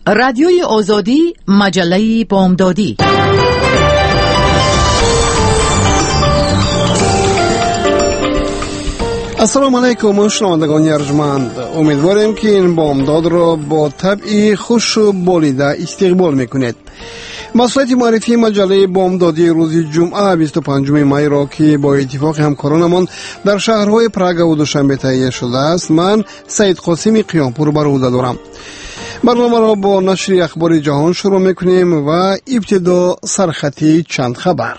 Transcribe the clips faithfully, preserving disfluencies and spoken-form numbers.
رادیوی آزادی، مجله بامدادی. السلام علیکم شنوندگان ارجمند، امیدواریم که این بامداد را با طبعی خوش و بالیده استقبال میکنید. مسئولیت معرفی مجله بامدادی روز جمعه بیست و پنجم می را که با اتفاق همکارانمان در شهرهای پراگ و دوشنبه تهیه شده است، من سید قاسم قیامپور بر عهده دارم. برنامه را با نشر اخبار جهان شروع میکنیم و ابتدا سرخطی چند خبر.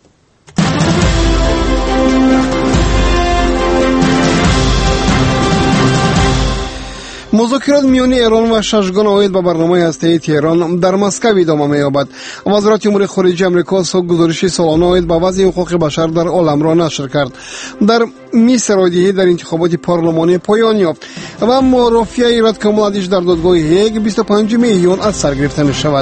مذاکرات میان ایران و ششگان عاید به برنامه هسته‌ای تهران در مسکو ادامه می‌یابد. وزارت امور خارجه آمریکا گزارش سالانه عاید به وضع حقوق بشر در عالم را نشر کرد. در مصر رایدهی در انتخابات پارلمانی پایان یافت و مرافعه رد کمالادیش در دادگاه هیگ بیست و پنجم ایون از سر گرفته می‌شود.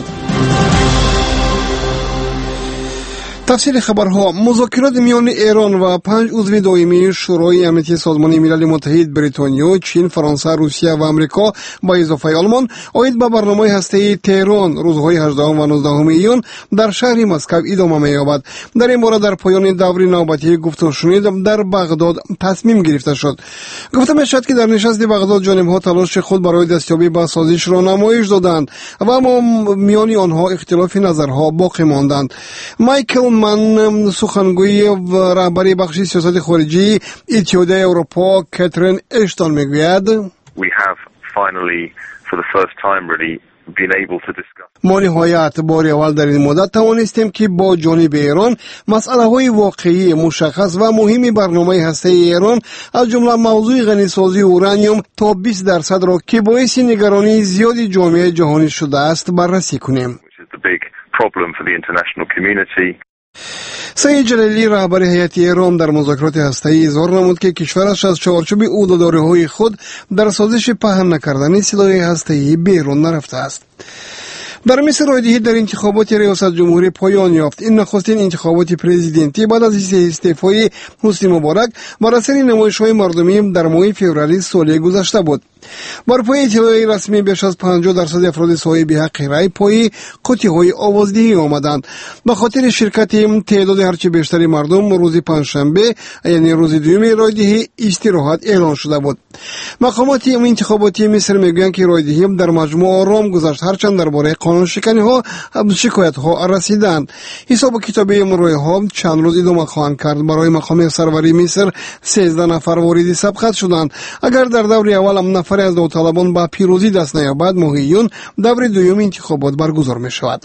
تفصیل خبرها. مذاکرات میان ایران و پنج عضو دائمی شورای امنیتی سازمان ملل متحد بریتانیا، چین، فرانسه، روسیه و آمریکا با اضافه آلمان عاید به برنامه هسته‌ای تهران روزهای هجدهم و نوزدهم ایون در شهر مسکو ادامه می‌یابد. در این باره در پایان دور نوبتی گفتگو در بغداد تصمیم گرفته شد. گفته می‌شود که در نشست بغداد جانب‌ها تلاش خود برای دستیابی به سازش را نمایش دادند و اما میان آنها اختلاف نظرها باقی ماندند. مایکل من سخنگوی و رهبری بخش سیاست خارجی اتحادیه اروپا کاترین اشتون میگوید We have finally for the first time really been able to discuss. ما نهایت بار اول در این مدت توانستیم که با جانب ایران مسئله های واقعی مشخص و مهمی برنامه هسته‌ای ایران از جمله موضوع غنیسازی اورانیوم تا بیست درصد را که باعث نگرانی زیادی جامعه جهانی شده است بررسی کنیم. سید جلیلی رهبر هیئت ایران در مذاکرات هسته‌ای اظهار نمود که کشورش از چارچوب عهده‌داری‌های خود در سازش پهن نکردن سلاح هسته‌ای بیرون نرفته است. در مصر رایدهی در انتخابات ریاست جمهوری پایان یافت. این نخستین انتخابات پرزیدنتی بعد از استعفای حسنی مبارک بر اثر نمایش‌های مردمی در ماه فوریه سال گذشته بود. بر پای اطلاع رسمی بیش از پنجاه درصد افراد صاحب حق رای پای قطعه‌های آوازدهی آمدند. به خاطر شرکت تعداد هرچه بیشتر مردم روز پنجشنبه یعنی روز دوم رایدهی استراحت اعلان شده بود. مقامات انتخاباتی مصر میگویند که رایدهی در مجموع آرام گذشت، هرچند درباره قانون شکنی ها شکایت ها رسیدند. حساب کتابی امروز ها چند روز ادامه خواهند کرد. برای مقام سروری مصر سیزده نفر وارد سبقت شدند. اگر در دور اول هم نفر از داوطلبان به پیروزی دست نیابد، ماه ایون دور دوم انتخابات برگزار می شود.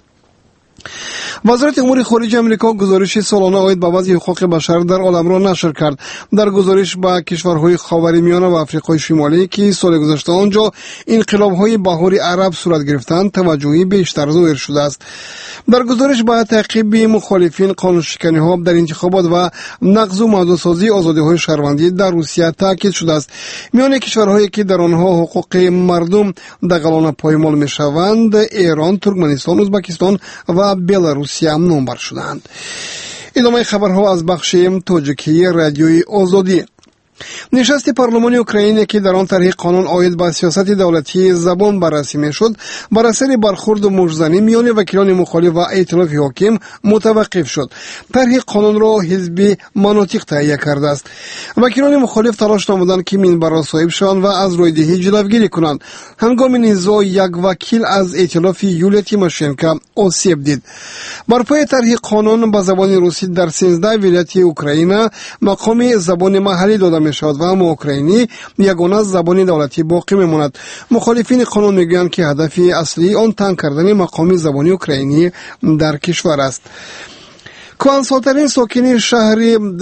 وزارت امور خارجه آمریکا گزارش سالانه عاید به وضع حقوق بشر در عالم را نشر کرد. در گزارش به کشورهای خاورمیانه و آفریقای شمالی که سال گذشته آنجا انقلاب‌های بهار عرب صورت گرفتند توجهی بیشتر ظاهر شده است. در گزارش به تعقیب مخالفین قانون شکنی‌ها در انتخابات و نقض و محدودسازی آزادی‌های شهروندی در روسیه تاکید شده است. میان کشورهایی که در آنها حقوق مردم دغلانه پایمال می‌شوند ایران، ترکمنستان، ازبکستان و بلاروسیه نامبر شدند. ادامه خبرها از بخش تاجیکی رادیوی آزادی. نشست پارلمانی اوکراین که در آن طرح قانون عاید به سیاست دولتی زبان بررسی میشد بر اثر برخورد و موج‌زنی میان وکیلان مخالف و ائتلاف حاکم متوقف شد. طرح قانون را حزب مناطق تهیه کرده است. وکیلان مخالف تلاش نمودند که منبر را صاحب شوند و از رایدهی جلوگیری کنند. هنگام نزاع یک وکیل از ائتلاف یولیا تیماشنکو آسیب دید. بر پای طرح قانون به زبان روسی در سیزده ولایت اوکراین مقام زبان محلی داده می شود و اما اوکراینی یگانه زبان دولتی باقی میماند. مخالفین قانون میگویند که هدف اصلی آن تنگ کردن مقام زبانی اوکراینی در کشور است. کهنسال‌ترین ساکن شهر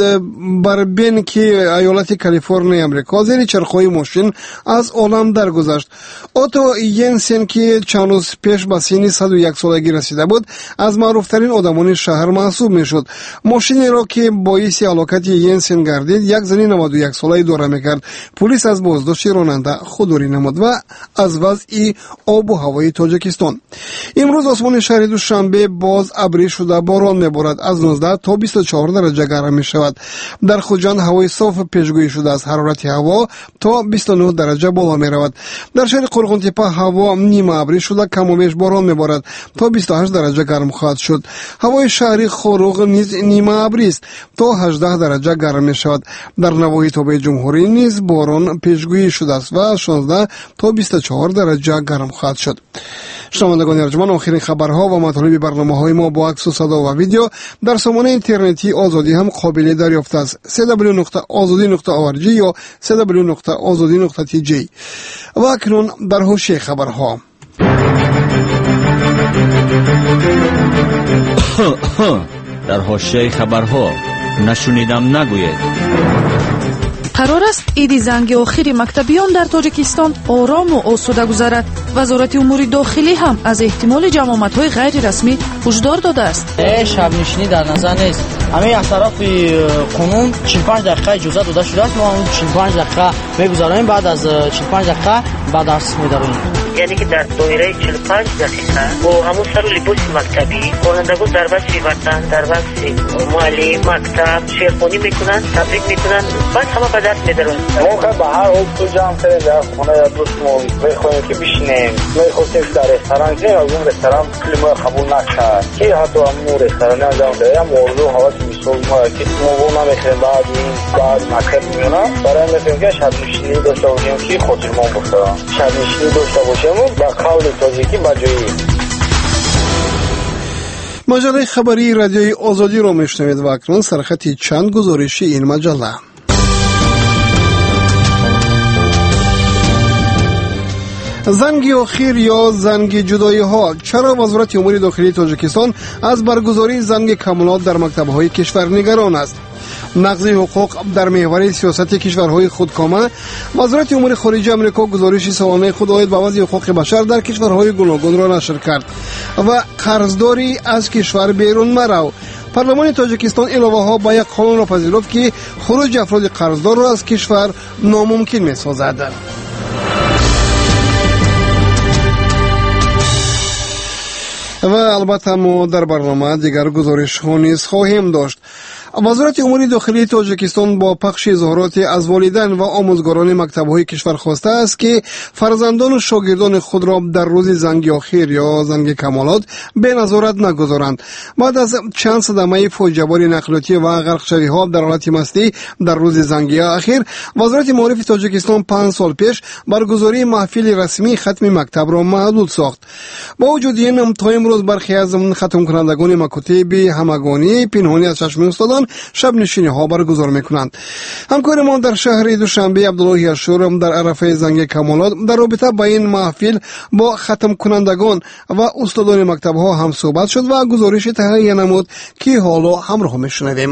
بربن که ایالت کالیفرنیا امریکا زیر چرخهای ماشین از عالم درگذشت. اوتو ینسن که چند روز پیش به سن صد و یک سالگی رسیده بود از معروفترین آدمان شهر محسوب میشد. ماشینی را که باعث هلاکت ینسن گردید یک زن نود و یک ساله اداره میکرد. پلیس از بازداشت راننده خودداری نمود. و از وضع آب و هوای تاجیکستان. امروز آسمان شهر دوشنبه باز ابری شده باران میبارد. از نوزده تا بیست و چهار درجه گرم می شود. در خوجان هوای صاف پیشگویی شده است. حرارت هوا تا بیست و نه درجه بالا می رود. در شهر قرغون تپه هوا نیمه ابری شده، کم و بیش باران می بارد تا بیست و هشت درجه گرم خواهد شد. هوای شهری خوروغ نیز نیمه ابری است تا هجده درجه گرم می شود. در نواحی توبه جمهوری نیز باران پیشگویی شده است و شانزده تا بیست و چهار درجه گرم خواهد شد. شنوندگان ارجمند، آخرین خبرها و مطالب برنامه‌های ما با عکس و صدا و ویدیو در سامانه اینترنتی آزادی هم قابل دریافت است. دبلیو دبلیو دبلیو نقطه آزادی نقطه او ار جی یا دبلیو دبلیو دبلیو نقطه آزادی نقطه تی جی. و اکنون در حوزه خبرها. در حوزه خبرها نشنیدم نگوید. قرار است عید زنگ آخری مکتبیان در تاجیکستان آرام و آسوده گذرد. وزارت امور داخلی هم از احتمال جماعت‌های غیر رسمی هشدار داده است. شب نشینی در نظر نیست. همه از طرف قانون چهل و پنج دقیقه اجازه داده شده است. ما اون چهل و پنج دقیقه میگذاریم، بعد از چهل و پنج دقیقه بعد درس میدویم. یعنی که در دایره چهل و پنج دقیقه با همون سر و لباس مکتبی خوانندگان در بس وطن، در بس معلم مکتب شعرخوانی میکنن، تبریک میکنن، بعد همه به درس میدرن. ما به هر حال تو جمع کردیم در خانه دوستمون میخوایم که بشینیم، میخواستیم در رستوران که از اون رستوران کلمه قبول نکرد که حتی همون رستوران انجام دادیم موضوع حواس میسوز ما که ما بو نمیخوایم بعد این بعد مکتب میونم برای میخوایم که شب نشینی داشته باشیم که خاطرمان باشه. شب نشینی داشته باشیم با قول تاجیکی بجایی. مجله خبری رادیوی آزادی را میشنوید و اکنون سرخط چند گزارشی این مجله. زنگ آخر یا زنگ جدایی ها. چرا وزارت امور داخلی تاجیکستان از برگزاری زنگ کمالات در مکتب‌های کشور نگران است؟ نقض حقوق در محور سیاست کشورهای خودکامه. وزارت امور خارجه آمریکا گزارش سالانه خود آید به وضع حقوق بشر در کشورهای گوناگون را نشر کرد. و قرضداری از کشور بیرون مرو. پارلمان تاجیکستان علاوه ها با یک قانون را پذیرفت که خروج افراد قرضدار را از کشور ناممکن می سازد. و البته ما در برنامه دیگر گزارش ها نیز خواهیم داشت. وزارت امور داخلی تاجیکستان با پخش اظهارات از والدین و آموزگاران مکتب‌های کشور خواسته است که فرزندان و شاگردان خود را در روز زنگ آخر یا زنگ کمالات به نظارت نگذارند. بعد از چند صدمه فوجباری نقلیاتی و غرقشوی‌ها در حالت مستی در روز زنگ آخر، وزارت معارف تاجیکستان پنج سال پیش برگزاری محفل رسمی ختم مکتب را محدود ساخت. با وجود این تا امروز برخی از ختم کنندگان مکاتب همگانی پنهانی از چشم استادان شب نشینی ها برگزار میکنند. همکار ما در شهر دوشنبه عبدالله اشور در عرفه زنگ کمالات در رابطه با این محفل با ختم کنندگان و استادان مکتب ها هم صحبت شد و گزارش تهیه نمود که حالا همراه میشنویم.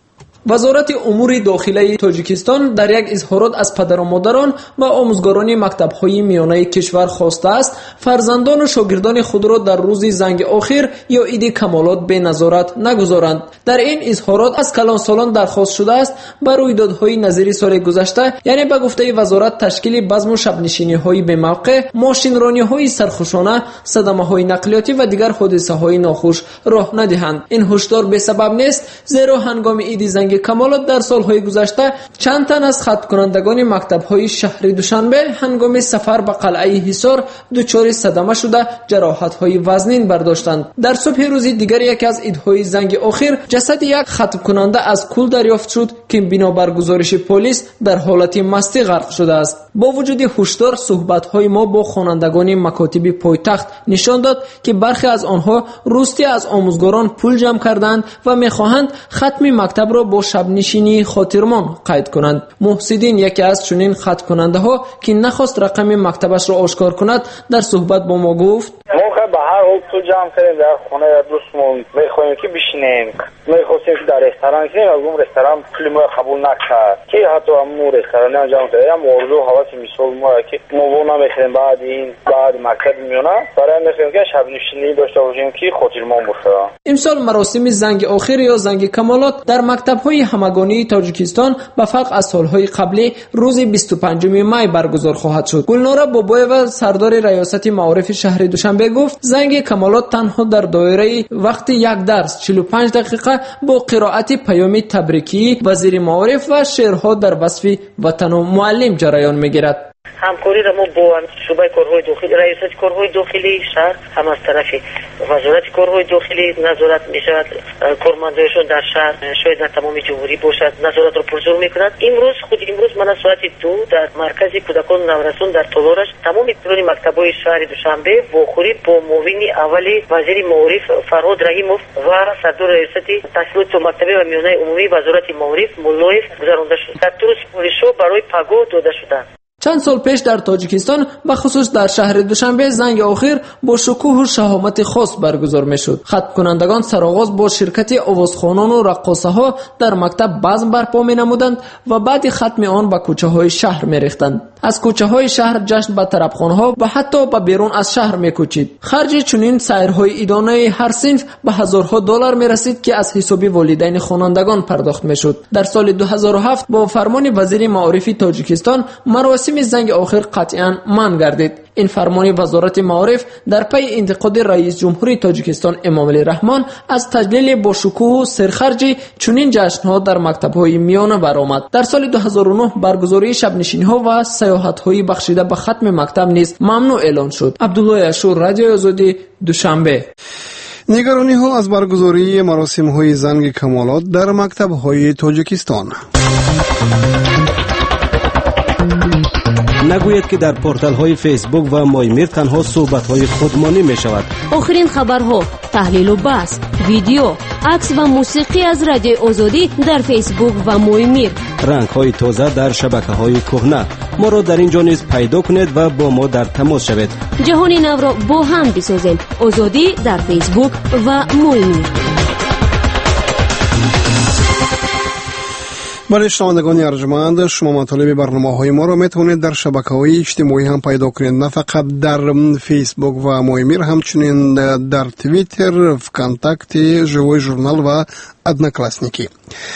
وزارت امور داخلی تاجیکستان در یک اظهارات از پدر و مادران و آموزگاران مکتب‌های میانه کشور خواسته است فرزندان و شاگردان خود را در روز زنگ آخر یا عید کمالات به نظارت نگذارند. در این اظهارات از کلانسالان درخواست شده است بر رویدادهای نظیری سال گذشته، یعنی به گفته وزارت تشکیل بزم و شبنشینی‌های به موقع، ماشینرانی‌های سرخوشانه، صدمه‌های نقلیاتی و دیگر حادثه‌های ناخوش راه ندهند. این هشدار به سبب نیست، زیرا هنگام عید زنگ کمالات در سالهای گذشته چند تن از ختم کنندگان مکتب‌های شهر دوشنبه هنگام سفر به قلعه حصار دچار صدمه شده جراحت‌های وزنین برداشتند. در صبح روز دیگر یک از عیدهای زنگ آخر جسد یک ختم کننده از کول دریافت شد که بنابر گزارش پلیس در حالت مستی غرق شده است. با وجود هشدار، صحبت‌های ما با خوانندگان مکاتب پایتخت نشان داد که برخی از آنها روستی از آموزگاران پول جمع کردند و می‌خواهند ختم مکتب را با شب نشینی خاطرمان قید کنند. محسدین، یکی از چنین ختم کننده ها که نخواست رقم مکتبش را آشکار کند، در صحبت با ما گفت: ما به هر حال تو جمع کردیم در خانه دوستمون، میخوایم که بشینیم، میخواستیم که در رستوران که از اون رستوران کلمه قبول نکرد که حتی همون رستوران انجام دادیم موضوع حواس میسوز ما که ما بو نمیخوایم بعد این بعد مکتب میونه برای میخوایم که شب نشینی داشته باشیم که خاطرمان باشه. امسال مراسم زنگ آخر یا زنگ کمالات در مکتب‌های همگانی تاجیکستان به فرق از سالهای قبلی روز بیست و پنجم می برگزار خواهد شد. گلناره بابایeva سردار ریاست معارف شهر دوشنبه گفت زنگ زنگی کمالات تنها در دایره وقت یک درس چهل و پنج دقیقه با قرائت پیام تبریکی وزیر معارف و شعرها در وصف وطن و معلم جریان میگیرد. همکاری را ما با شعبه کارهای داخلی رئیس کارهای داخلی شهر هم از طرف وزارت کارهای داخلی نظارت می شود. کارمندایشان در شهر شاید در تمام جمهوری باشد نظارت را پرزور می کنند. امروز خود امروز من از ساعت دو در مرکز کودکان نورسان در تالارش تمام پیران مکتب‌های شهر دوشنبه واخوری با معاون اول وزیر معارف فرهاد رحیموف و صدر ریاست تحصیلات مکتبی و میانه عمومی وزارت معارف مولایف گذرانده شد. در طور سفارش‌ها برای پگاه داده شدند. چند سال پیش در تاجیکستان بخصوص در شهر دوشنبه زنگ آخر با شکوه و شهامت خاص برگزار می شد. ختم کنندگان سرآغاز با شرکت آوازخوانان و رقاصه ها در مکتب بزم برپا می نمودند و بعد ختم آن به کوچه های شهر می ریختند. از کوچه های شهر جشن به طربخانه ها و حتی به بیرون از شهر می کوچید. خرج چنین سیرهای ادانه هر صنف به هزارها دلار می رسید که از حساب والدین خوانندگان پرداخت می شد. در سال دو هزار و هفت با فرمان وزیر معارف تاجیکستان مراسم زنگ آخر قطعاً منع گردید. این فرمان وزارت معارف در پی انتقاد رئیس جمهوری تاجیکستان امامعلی رحمان از تجلیل با شکوه و سرخرج چنین جشن‌ها در مکتب‌های میانه برآمد. در سال دو هزار و نه برگزاری شب‌نشینی‌ها و سیاحت‌های بخشیده به ختم مکتب نیز ممنوع اعلان شد. عبدالله اشور، رادیو آزادی، دوشنبه. نگرانی‌ها از برگزاری مراسم‌های زنگ کمالات در مکتب‌های تاجیکستان. نگوید که در پورتال های فیسبوک و مایمیر تنها صحبت های خودمانی می شود. آخرین خبرها، تحلیل و بحث، ویدیو، عکس و موسیقی از رادیو آزادی در فیسبوک و مایمیر. رنگ های تازه در شبکه های کهنه. ما را در اینجا نیز پیدا کنید و با ما در تماس شوید. جهان نو را با هم بسازیم. آزادی در فیسبوک و مایمیر. برای شنوندگان ارجمند، شما مطالب برنامه‌های ما را میتونید در شبکه‌های اجتماعی هم پیدا کنید، نه فقط در فیسبوک و مایمیر، همچنین در توییتر، وکانتاکت، ژوی ژورنال و ادناکلاسنیکی.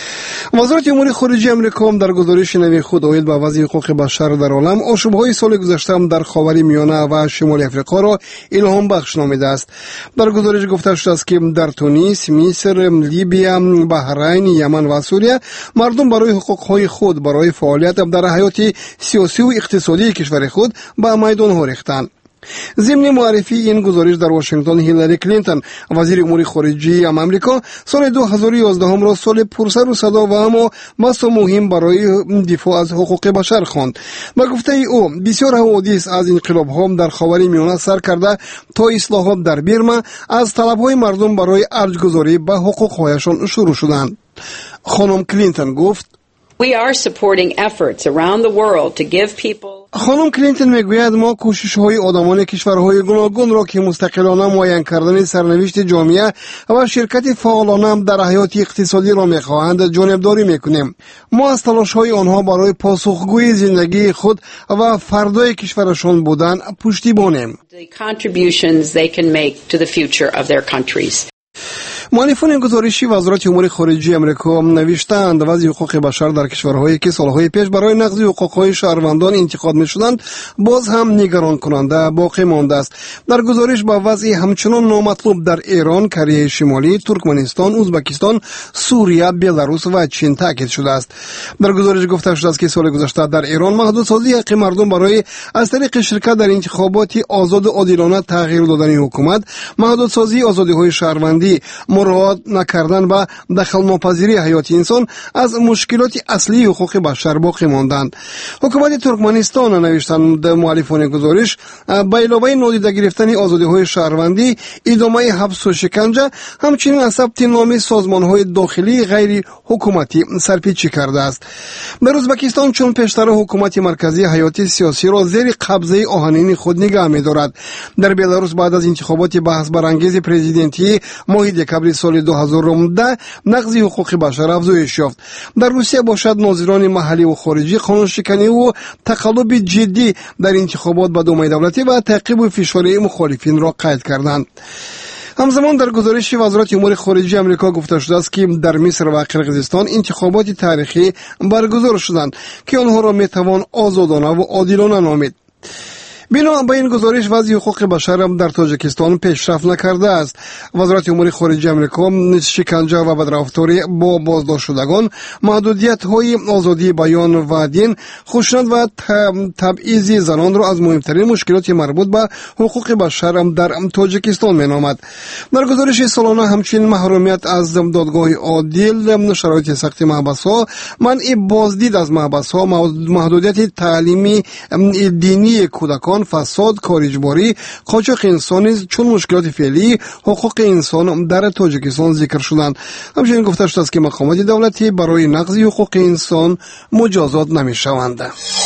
وزارت امور خارجه امریکا هم در گزارش نوی خود اوید به وضع حقوق بشر در عالم آشوب‌های سال گذشته هم در خاورمیانه و شمال افریقا را الهام بخش نامیده است. در گزارش گفته شده است که در تونس، مصر، لیبیا، بحرین، یمن و سوریه مردم برای حقوق‌های خود برای فعالیت در حیات سیاسی و اقتصادی کشور خود به میدان‌ها ریختند. ضمن معرفی این گزارش در واشنگتن، هیلاری کلینتون وزیر امور خارجه امریکا سال دو هزار و یازده هم را سال پرسر و صدا و اما بس مهم برای دفاع از حقوق بشر خواند. با گفته او بسیار حوادث از انقلاب ها در خاورمیانه سر کرده تا اصلاحات در برما از طلب‌های مردم برای ارج‌گذاری به حقوق‌هایشان شروع شدند. خانم کلینتون گفت We are supporting efforts around the world to give people خانم کلینتون میگوید ما کوشش‌های آدمان کشورهای گوناگون را که مستقلانه معین کردن سرنوشت جامعه و شرکت فعالانه در حیات اقتصادی را می‌خواهند جانبداری می‌کنیم. ما از تلاش‌های آنها برای پاسخگویی زندگی خود و فردای کشورشان بودن پشتیبانیم. the contributions they can make to the future of their countries. مؤلفان گزارشی وزارت امور خارجه امریکا نوشتند وضع حقوق بشر در کشورهایی که سالهای پیش برای نقض حقوق‌های شهروندان انتقاد می‌شدند باز هم نگران کننده باقی مانده است. در گزارش با وضع همچنان نامطلوب در ایران، کره شمالی، ترکمنستان، ازبکستان، سوریه، بلاروس و چین تاکید شده است. در گزارش گفته شده است که سال گذشته در ایران محدودسازی حق مردم برای از طریق شرکت در انتخابات آزاد و عادلانه تغییر دادن حکومت، محدودسازی آزادی‌های شهروندی، مراعات نکردن و دخل ناپذیری حیات انسان از مشکلات اصلی حقوق بشر باقی ماندند. حکومت ترکمنستان نوشتند مؤلفان گزارش به علاوه نادیده گرفتن آزادی‌های شهروندی، ادامه حبس و شکنجه، همچنین از ثبت نام سازمان‌های داخلی غیر حکومتی سرپیچی کرده است. در ازبکستان چون پیشتر حکومت مرکزی حیات سیاسی را زیر قبضه آهنین خود نگاه می‌دارد. در بلاروس بعد از انتخابات بحث برانگیز پرزیدنتی ماه دکامبر سال دو هزار و ده نقض حقوق بشر افزایش یافت. در روسیه باشد ناظران محلی و خارجی قانون شکنی و تقلب جدی در انتخابات به دومای دولتی و تعقیب و فشاری مخالفین را قید کردند. همزمان در گزارش وزارت امور خارجه امریکا گفته شده است که در مصر و قرقیزستان انتخابات تاریخی برگزار شدند که آنها را میتوان آزادانه و عادلانه نامید. بنا به این گزارش وضع حقوق بشر در تاجیکستان پیشرفت نکرده است. وزارت امور خارجه آمریکا شکنجه و بدرفتاری با بازداشت شدگان، محدودیت های آزادی بیان و دین، خشونت و تبعیض زنان را از مهمترین مشکلات مربوط به حقوق بشر در تاجیکستان مینامد. در گزارش سالانه همچنین محرومیت از دادگاه عادل، شرایط سخت محبس ها، منع بازدید از محبس ها، محدودیت تعلیمی دینی کودکان، فساد، کار اجباری، قاچاق انسانی چون مشکلات فعلی حقوق انسان در تاجیکستان ذکر شدند. همچنین گفته شده است که مقامات دولتی برای نقض حقوق انسان مجازات نمی شوند.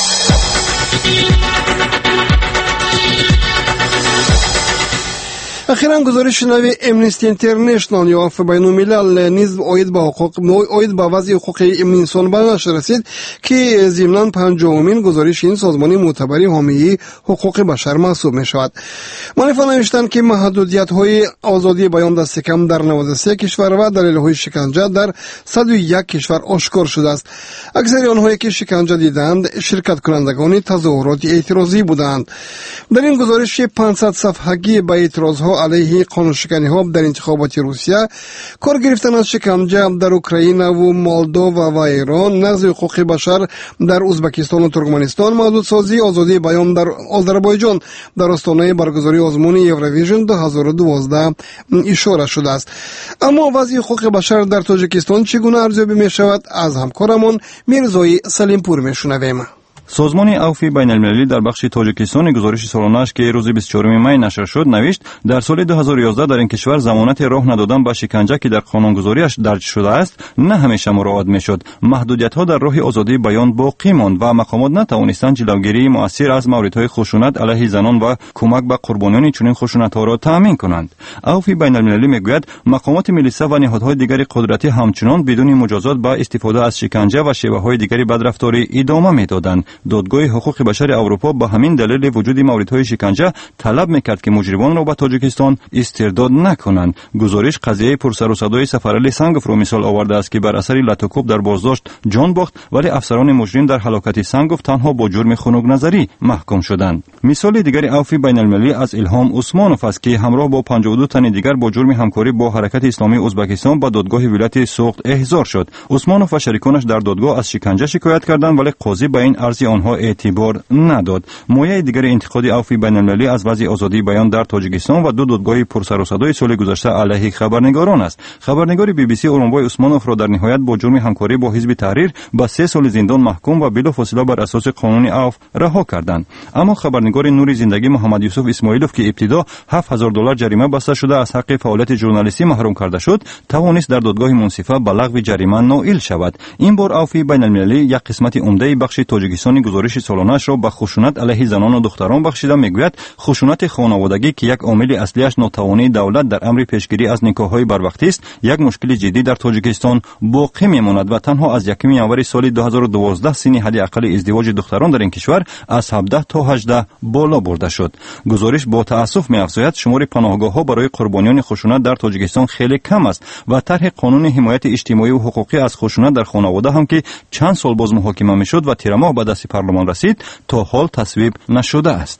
اخیراً گزارش نوی امنیستی اینترنشنال یا عفو بین الملل نیز عاید به حقوق عاید به وضع حقوق انسان به نشر رسید که ضمناً پنجمین گزارش این سازمان معتبر حامی حقوق بشر محسوب می شود. مؤلفان نوشتند که محدودیت های آزادی بیان دست کم در نود و سه کشور و دلیل های شکنجه در صد و یک کشور آشکار شده است. اکثر آنهایی که شکنجه دیدند شرکت کنندگان تظاهرات اعتراضی بودند. در این گزارش پانصد صفحه‌ای به اعتراض ها علیه قانونشکنی ها در انتخابات روسیه، کار گرفتن از شکنجه در اوکراین و مولدووا و ایران، نقض حقوق بشر در ازبکستان و ترکمنستان، محدودسازی آزادی بیان در آذربایجان در آستانه برگزاری آزمون یوروویژن دو هزار و دوازده اشاره شده است. اما وضع حقوق بشر در تاجیکستان چگونه ارزیابی می شود؟ از همکارمان میرزای سلیمپور می شنویم. سازمان عفو بین المللی در بخش تاجیکستان گزارش سالانه‌اش که روز بیست و چهارم می نشر شد نوشت در سال دو هزار و یازده در این کشور ضمانت راه ندادن به شکنجه که در قانونگذاریش درج شده است نه همیشه مراعات میشد. محدودیت‌ها در راه آزادی بیان باقی ماند و مقامات نتوانستند جلوگیری مؤثر از موردهای خشونت علیه زنان و کمک به قربانیان چنین خشونت‌ها را تأمین کنند. عفو بین المللی میگوید مقامات ملیسا و نهادهای دیگر قدرتی همچنان بدون مجازات با استفاده از شکنجه و شیوه‌های دیگر بدرفتاری ادامه میدادند. دادگاه حقوق بشر اروپا به همین دلیل وجود موردهای شکنجه طلب میکرد که مجرمان را به تاجیکستان استرداد نکنند. گزارش قضیه پرسر و صدای سفرعلی سنگوف را مثال آورده است که بر اثر لطوکوب در بازداشت جان باخت، ولی افسران مجرم در هلاکت سنگوف تنها با جرم خنک نظری محکوم شدند. مثال دیگر عفو بین المللی از الهام عثمانوف است که همراه با پنجاه و دو تن دیگر با جرم همکاری با حرکت اسلامی ازبکستان به دادگاه ولایت سوخت احضار شد. عثمانوف و شریکانش در دادگاه از شکنجه شکایت کردند، ولی قاضی به این عرض آنها اعتبار نداد. مایه دیگر انتقاد عفو بین المللی از وضع آزادی بیان در تاجیکستان و دو دادگاه پرسر و صدای سال گذشته علیه خبرنگاران است. خبرنگار بی بی سی اورانبای عثمانوف را در نهایت با جرم همکاری با حزب تحریر به سه سال زندان محکوم و بلافاصله بر اساس قانون عفو رها کردند. اما خبرنگار نور زندگی محمد یوسف اسماعیلوف که ابتدا هفت هزار دلار جریمه بسته شده از حق فعالیت ژورنالیستی محروم کرده شد، توانست در دادگاه منصفه به لغو جریمه نائل شود. این بار عفو بین المللی یک قسمت عمده بخش تاجیکستان گزارش سالانه‌اش را به خشونت علیه زنان و دختران بخشیده میگوید خشونت خانوادگی که یک عامل اصلیش ناتوانی دولت در امر پیشگیری از نکاح‌های بروقتی است، یک مشکل جدی در تاجیکستان باقی میماند و تنها از یکم ینوری سال دو هزار و دوازده سن حد اقل ازدواج دختران در این کشور از هفده تا هجده بالا برده شد. گزارش با تأسف می‌افزاید شمار پناهگاه‌ها برای قربانیان خشونت در تاجیکستان خیلی کم است و طرح قانون حمایت اجتماعی و حقوقی از خشونت در خانواده هم که چند سال باز محاکمه می‌شد و تیر ماه به دست پارلمان رسید تا حال تصویب نشده است.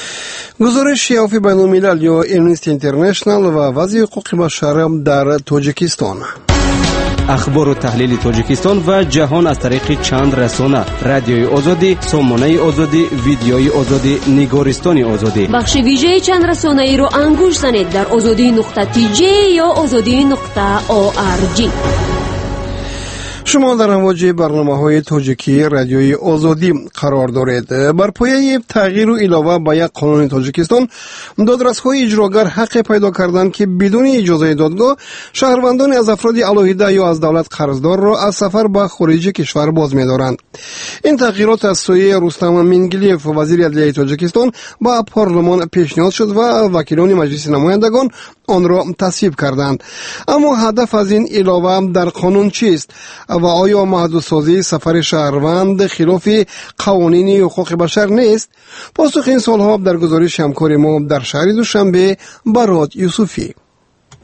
گزارش عفو بین الملل یا امنیستی اینترنشنال و وضع حقوق بشر در تاجیکستان. اخبار و تحلیل تاجیکستان و جهان از طریق چند رسانه: رادیوی آزادی، سامانه آزادی، ویدیوی آزادی، نگارستان آزادی. بخش ویژه چند رسانه ای رو انگوش زنید در آزادی نقطه تی جی یا آزادی نقطه او آر جی. شما در امواج برنامه‌های تاجیکی رادیوی آزادی قرار دارید. بر پایه تغییر و علاوه به یک قانون تاجیکستان، دادرس‌های اجراگر حق پیدا کردند که بدون اجازه دادگاه شهروندان از افراد علیحده یا از دولت قرضدار را از سفر به خارج کشور باز می‌دارند. این تغییرات از سوی رستم مینگلیف وزیر عدلیه تاجیکستان با پارلمان پیشنهاد شد و وکیلان مجلس نمایندگان آن را تصویب کردند. اما هدف از این علاوه در قانون چیست و آیا محدودسازی سفر شهروند خلاف قوانین حقوق بشر نیست؟ پاسخ این سوالها در گزارش همکار ما در شهر دوشنبه برات یوسفی.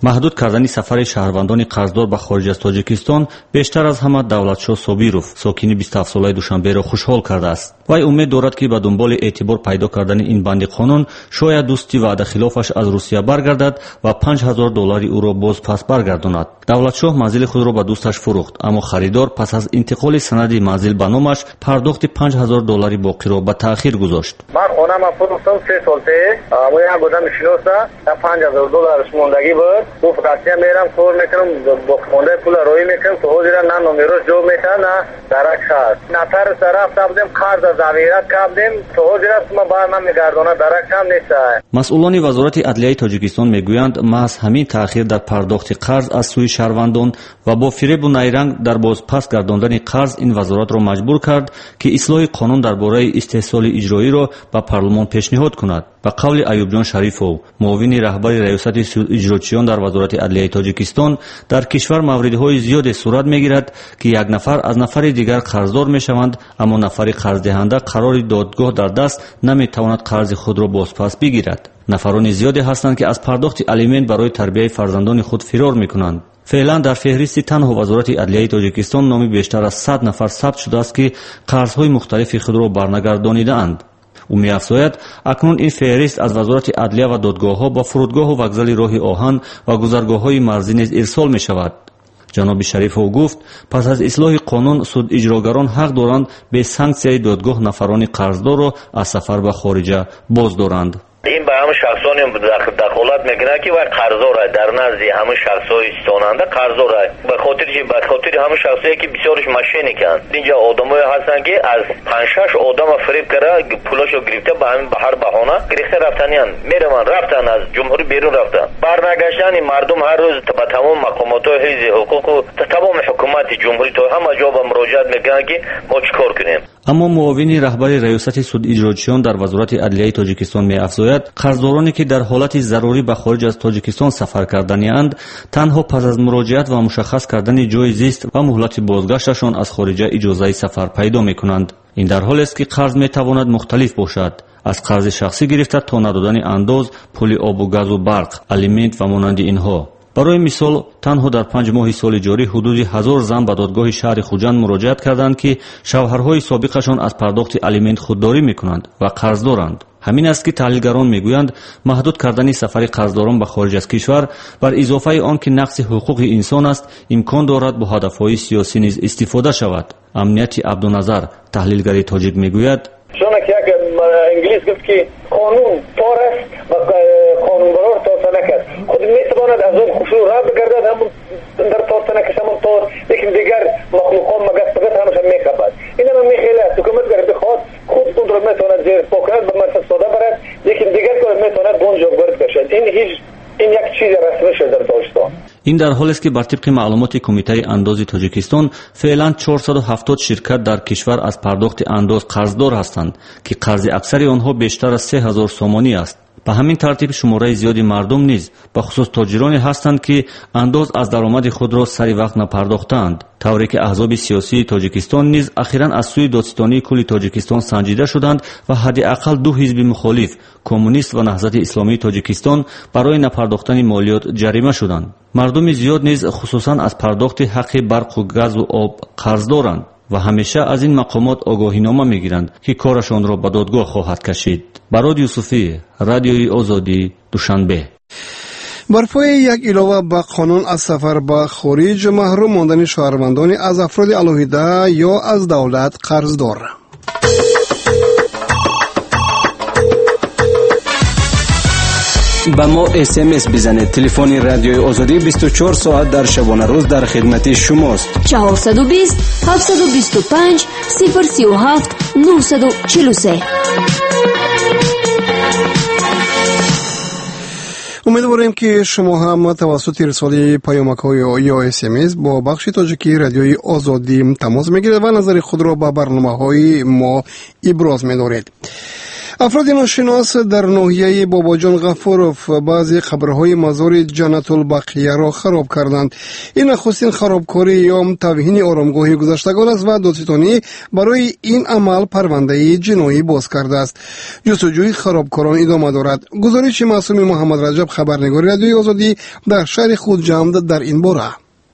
маҳдуд кардани сафари шаҳрвандони қарздор ба хориҷ аз тоҷикистон бештар аз ҳама давлатшоҳ собиров сокини бисту ҳафт солаи душанберо хушҳол кардааст. вай умед дорад ки ба дунболи эътибор пайдо кардани ин банди қонун шояд дӯсти ваъдахилофаш аз русия баргардад ва панҷ ҳазор доллари ӯро боз пас баргардонад. давлатшоҳ манзили худро ба дӯсташ фурӯхт, аммо харидор пас аз интиқоли санади манзил ба номаш пардохти панҷ ҳазор доллари боқиро ба таъхир гузошт. ман хонама фурӯхтам се сол пеш. мо як одам шиноса панҷ ҳазор долларш мондагӣ буд. гуфт россия мерам кор мекунам, боқимондаи пула роӣ мекунам, то ҳозира на номерош ҷо мета на дарак шаҳр. натар рафта будем қарз аз авират кардем, то ҳозира ма бар намегардона дарак ҳам неста. масъулони вазорати адлияи тоҷикистон мегӯянд маҳз ҳамин таъхир дар пардохти қарз аз сӯи шаҳрвандон ва бо фиребу найранг дар бозпас гардондани қарз ин вазоратро маҷбур кард ки ислоҳи қонун дар бораи истеҳсоли иҷроиро ба парлумон пешниҳод кунад. ба қавли Аюбҷон Шарифов, муовини раҳбари раёсати суdiҷрочиён дар вазорати адлияи тоҷикистон, дар кишвар мавридҳои зиёде сурат мегирад ки як нафар аз нафари дигар қарздор мешаванд, аммо нафари қарздиҳанда қарори додгоҳ дар даст наметавонад қарзи худро бозпас бигирад. нафарони зиёде ҳастанд ки аз пардохти алимент барои тарбияи фарзандони худ фирор мекунанд. феълан дар феҳристи танҳо вазорати адлияи тоҷикистон номи бештар аз сад нафар сабт шудааст ки қарзҳои мухталифи худро барнагардонидаанд. ӯ меафзояд акнун ин феҳрист аз вазорати адлия ва додгоҳҳо ба фурудгоҳу вокзали роҳи оҳан ва гузаргоҳҳои марзӣ низ ирсол мешавад. ҷаноби Шарифов гуфт пас аз ислоҳи қонун судиҷрогарон ҳақ доранд бе санксияи додгоҳ нафарони қарздорро аз сафар ба хориҷа боздоранд. این به همون شخصانی دخالت میکنه که وقت قرضدار در نزد همون شخصای استاننده قرضدار به خاطر به خاطر همون شخصایی که بسیارش مشینی کن. اینجا آدمایی هستن که از پنج شش آدم فریب کرده پولاشو گرفته به همین بهر بهانه گرفته رفتنیان میرن رفتن از جمهوری بیرون رفتن برنگشتن مردم هر روز به تمام مقامات حیز حقوق و تمام حکومت جمهوری تا همه جا به مراجعت میکنن که ما چیکار کنیم. аммо муовини раҳбари раёсати судиҷрочиён дар вазорати адлияи тоҷикистон меафзояд қарздороне ки дар ҳолати зарурӣ ба хориҷ аз тоҷикистон сафар карданианд танҳо пас аз муроҷиат ва мушаххас кардани ҷои зист ва муҳлати бозгашташон аз хориҷа иҷозаи сафар пайдо мекунанд. ин дар ҳолест ки қарз метавонад мухталиф бошад, аз қарзи шахсӣ гирифта то надодани андоз, пули обу газу барқ, алимент ва монанди инҳо. барои мисол танҳо дар панҷ моҳи соли ҷорӣ ҳудуди ҳазор зан ба додгоҳи шаҳри хуҷанд муроҷиат карданд ки шавҳарҳои собиқашон аз пардохти алимент худдорӣ мекунанд ва қарз доранд. ҳамин аст ки таҳлилгарон мегӯянд маҳдуд кардани сафари қарздорон ба хориҷ аз кишвар бар изофаи он ки нақси ҳуқуқи инсон аст имкон дорад бо ҳадафҳои сиёсӣ низ истифода шавад. амнияти абдуназар таҳлилгари тоҷик мегӯяд чуна ки як инглис гуфт ки қонун тор аст ва қонунбарор тортанак аст. худ метавонад аз он хушрӯ рад гардад ҳамон дар тортанакаш ҳамон тор, лекин дигар махлуқон магастагат ҳамаша мехабад. инама мехеле аст ҳукумат гар бихоад худ худро метавонад зер по кунад ба мақсад сода барад, лекин дигар кор метавонад бон ҷавобгарӣ кашад. ин ҳеҷ ин як чизи расмӣ шуд дар Тоҷикистон. ин дар ҳолест ки бар тибқи маълумоти кумитаи андози тоҷикистон феълан чорсаду ҳафтод ширкат дар кишвар аз пардохти андоз қарздор ҳастанд ки қарзи аксари онҳо бештар аз се ҳазор сомонӣ аст. ба ҳамин тартиб шумораи зиёди мардум низ ба хусус тоҷироне ҳастанд ки андоз аз даромади худро сари вақт напардохтаанд, тавре ки аҳзоби сиёсии тоҷикистон низ ахиран аз сӯи додстонии кулли тоҷикистон санҷида шуданд ва ҳадди ақал ду ҳизби мухолиф коммунист ва наҳзати исломии тоҷикистон барои напардохтани молиёт ҷарима шуданд. мардуми зиёд низ хусусан аз пардохти ҳаққи барқу газу об қарз доранд ва ҳамеша аз ин мақомот огоҳинома мегиранд ки корашонро ба додгоҳ хоҳад кашид. барод Юсуфӣ, радиои Озодӣ, Душанбе. барпои як илова ба қонун аз сафар ба хориҷ маҳрум мондани шаҳрвандони аз афроди алоҳида ё аз давлат қарздор. ба мо смс бизанед. телефони радиои Озодӣ бисту чор соат дар шабона рӯз дар хидмати шумост. чаҳорсаду бист ҳафтсаду бисту панҷ сифр сию ҳафт нӯҳсаду чилу се. умедворем ки шумо ҳам тавассути ирсоли паёмакҳои ё смс бо бахши тоҷикии радиои Озодӣ тамос мегиред ва назари худро ба барномаҳои мо иброз медоред. افراد ناشناس در ناحیه باباجان غفورف بعضی قبرهای مزار جنت البقیه را خراب کردند. این نخستین خرابکاری یا توهین آرامگاه گذشتگان است و دادستانی برای این عمل پرونده جنایی باز کرده است. جستجوی خرابکاران ادامه دارد. گزارش معصوم محمد رجب، خبرنگار رادیوی آزادی، در شهر خودجمع در این باره.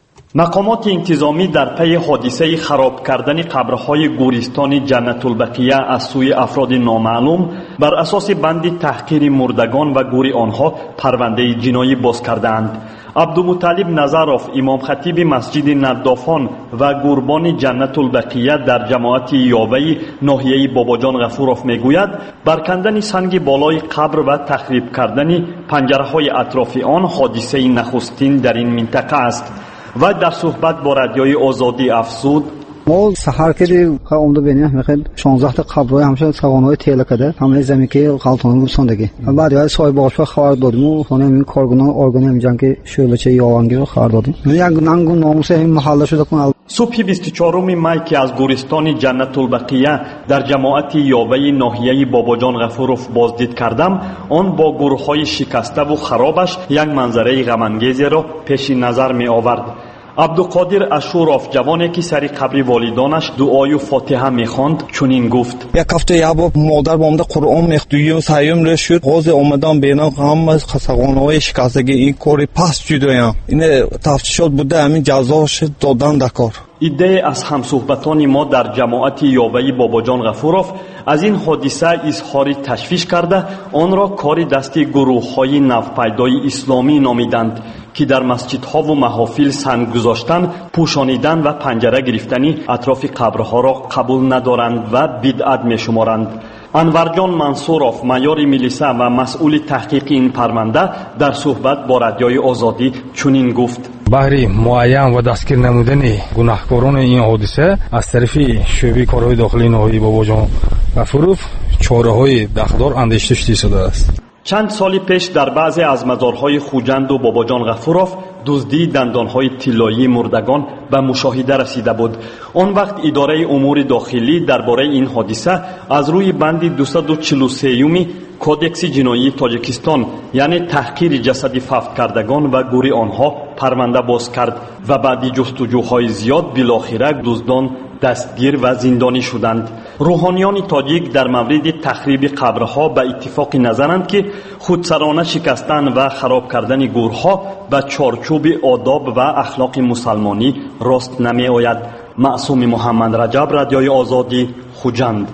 مقامات انتظامی در پی حادثه خراب کردن قبرهای گورستان جنت البقیه از سوی افراد نامعلوم بر اساس بند تحقیر مردگان و گور آنها پرونده جنایی باز کردند. عبدالمطلب نظروف، امام خطیب مسجد ندافان و قربان جنت البقیه در جماعت یاوه ناحیه باباجان غفورف میگوید برکندن سنگ بالای قبر و تخریب کردن پنجره‌های اطراف آن حادثه نخستین در این منطقه است. و در صحبت با رادیوی آزادی افزود: ما سحر کردیم که اومده بینیم میخواد شانزده تا قبرای همشه سوانهای تیله کده همه زمین که غلطانی بود ساندگی بعد از سایه باشو خبر دادیم و خانه این کارگران ارگان جنگ که شعبچه یاوانگی رو خبر دادیم. یک ننگ ناموس این محله شده کنه. صبح بیست و چهارم می که از گورستان جنت البقیه در جماعت یاوه ناحیه باباجان غفورف بازدید کردم، آن با گروه‌های شکسته و خرابش یک منظره غم‌انگیزی را پیش نظر می آورد. عبدالقادر اشوروف، جوانی که سر قبر والدانش دعای و فاتحه می‌خواند، چنین گفت: یک هفته یک بار مادر با من قرآن می‌خوند و سعیم رشد غاز اومدم بینم هم از خساره‌های شکستگی این کاری پس جدایم. این تفتیشات بوده، همین جزاش دادن در کار. ایده از همصحبتان ما در جماعت یاوه باباجان غفورف از این حادثه اظهار تشویش کرده آن را کار دستی گروه‌های نوپیدای اسلامی نامیدند که در مسجدها و محافل سنگ گذاشتن، پوشانیدن و پنجره گرفتنی اطراف قبرها را قبول ندارند و بدعت می‌شمارند. انورجان منصوروف، مایور میلیسه و مسئول تحقیق این پرونده، در صحبت با رادیوی آزادی چنین گفت: بهر معین و دستگیر نمودن گناهکاران این حادثه از طرف شعبه کارهای داخلی ناحیه باباجان غفورف چاره‌های دخدار اندیشیده شده است. چند سال پیش در بعضی از مزارهای خوجند و باباجان غفورف دزدی دندانهای طلایی مردگان به مشاهده رسیده بود. آن وقت اداره امور داخلی درباره این حادثه از روی بند دویست و چهل و سه کودکس جنایی تاجیکستان، یعنی تحقیر جسد فوت کردگان و گور آنها، پرونده باز کرد و بعد جستجوهای زیاد بالاخره دزدان دستگیر و زندانی شدند. روحانیان تاجیک در مورد تخریب قبرها به اتفاق نظرند که خودسرانه شکستن و خراب کردن گورها به چارچوب آداب و اخلاق مسلمانی راست نمی آید. معصوم محمد رجب، رادیوی آزادی، خوجند.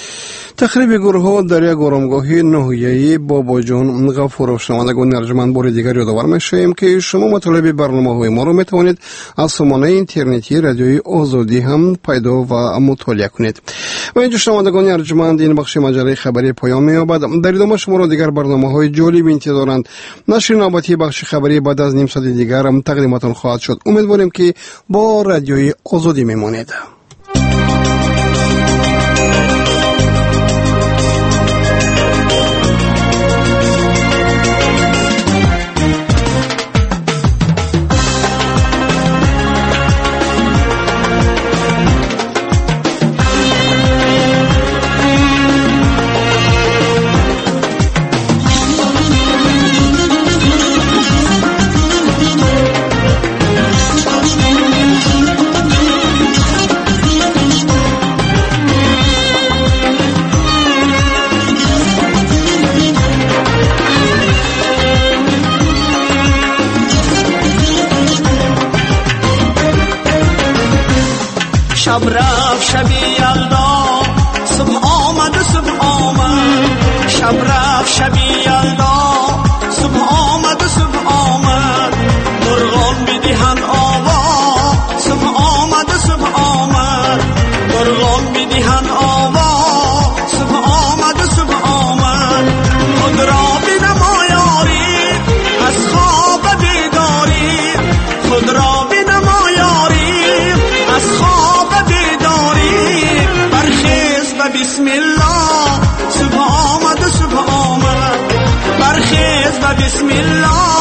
تخریب گروه‌ها در یک آرامگاهی ناحیه باباجان غفورف. شنوندگان ارجمند، بار دیگر یادآور می‌شویم که شما مطالب برنامه‌های ما را می‌توانید از سامانه اینترنتی رادیوی آزادی هم پیدا و مطالعه کنید. و اینجا شنوندگان ارجمند، این بخش مجله خبری پایان می‌یابد. در ادامه شما را دیگر برنامه‌های جالب انتظارند. نشر نوبتی بخش خبری بعد از نیم ساعت دیگر هم تقدیمتان خواهد شد. امیدواریم که با رادیوی آزادی می‌مانید. شب رفت شبی یلدا صبح آمد و صبح آمد، شب رفت شبی یلدا صبح آمد و صبح آمد، مرغان میدهند آوا صبح آمد و صبح آمد، مرغان میدهند آوا صبح آمد و صبح آمد. خود را بنما یاری از خواب بیداری، خود را بنما یاری از خواب بیداری، برخیز و بسم الله صبح آمد و صبح آمد، برخیز و بسم الله